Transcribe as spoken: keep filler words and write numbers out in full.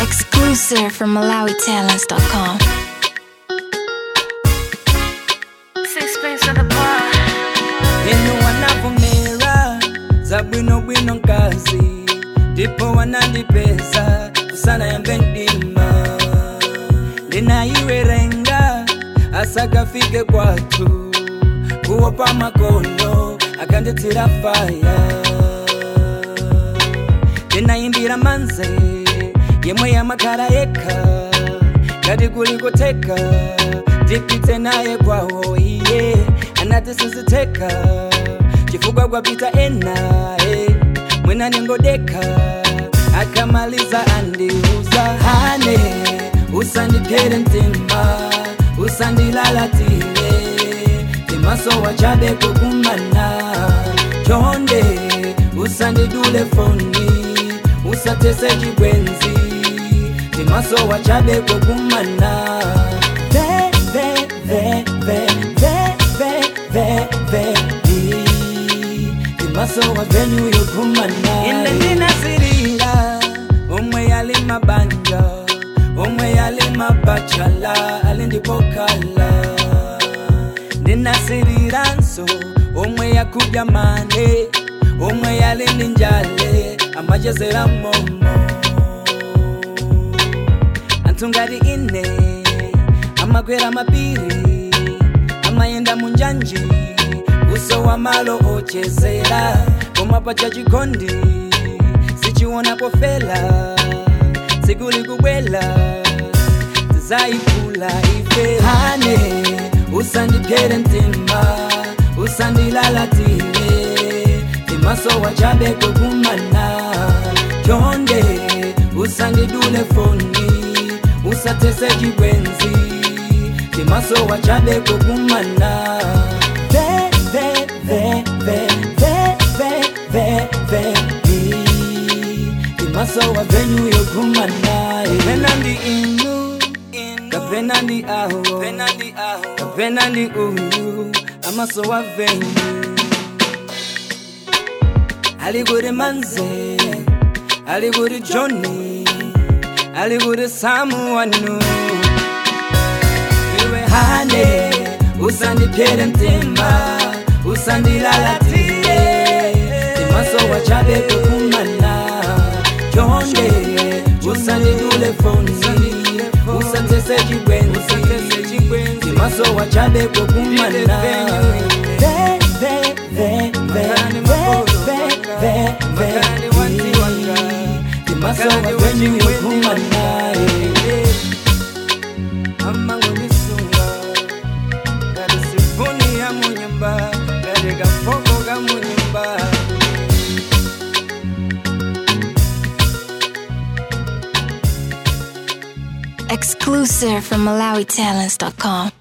Exclusive from Malawi Talents dot com. Sixpence of the bar. Inu wanavumira za bwino bwino nkazi ndipo wanandipeza kusana yambe ndima ndinayiwerenga asakafike kwatu kuopa makono akanditira faya ndinayimbira manze yemwe yamakhala yekha ngati kulikoteka ndipite naye kwawo iye anati siziteka chifukwa kwapita ena eh, mwina ningodeka akamaliza andiuza hane usandiphere mtima usandilalatile timaso wachabe kukumana chonde usandidule foni usatese chibwenzi timaso wachabe kukumana ve ve ve ve ve ve ve ve timaso wa venyu yokumana ine ndinasirira omwe yali mabanja omwe yali mabachala alindipokala ndinasiriranso omwe yakudya mane omwe yali ninjale amachezera momo antungari ine amakwera mapiri amayenda munjanji uso wa malo ochezera komapacha chikondi sichiona pofela sikuli kubwela tizaikula ife hane usandiphere mtima usandilalatile timaso wachabe kukumana chonde usandidule foni usatese chibwenzi timaso wachabe kukumana ve ve ve ve ve ve ve ve timaso wa venyu yokumana penandi inu kapenandi aho kapenandi uyu amaso wa venyu aliguri manze aliguri Johnny aliguri Samuanu iwe hane usandiphere mtima usandilalatile timaso wachabe kukumana chonde usandidule foni usatese chibwenzi timaso wachabe kukumana ve ve ve ve ve ve ve timaso wavenyu yokumana amango nisunga gari sifuni ya munyumba gari gafoko ga munyumba Exclusive from Malawi Talents dot com.